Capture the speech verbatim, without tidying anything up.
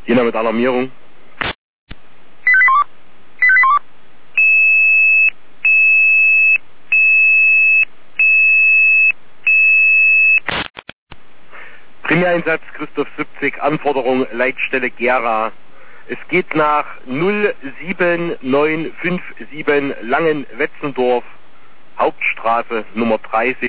Jena mit Alarmierung. Primäreinsatz Christoph siebzig, Anforderung Leitstelle Gera. Es geht nach null sieben neun fünf sieben Langenwetzendorf, Hauptstraße Nummer dreißig.